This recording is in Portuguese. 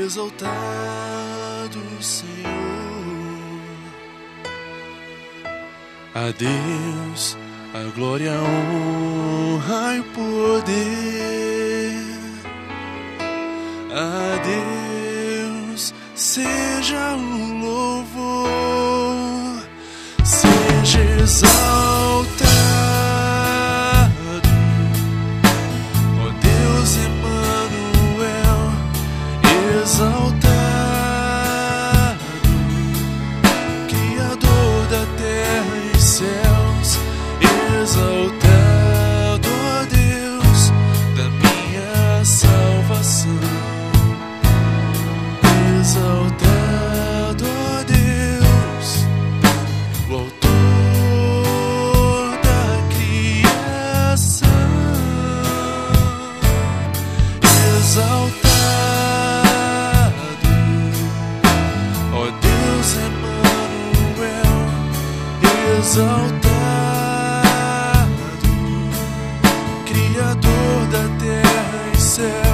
exaltado, Senhor. A Deus a glória, a honra e o poder. A Deus seja o louvor, seja exaltado, ó Deus Emmanuel, exaltado, Criador da terra e céus, exaltado, ó Deus da minha salvação. Exaltado, ó Deus, o autor da criação. Exaltado, ó Deus Emmanuel, exaltado, Criador da terra e céu.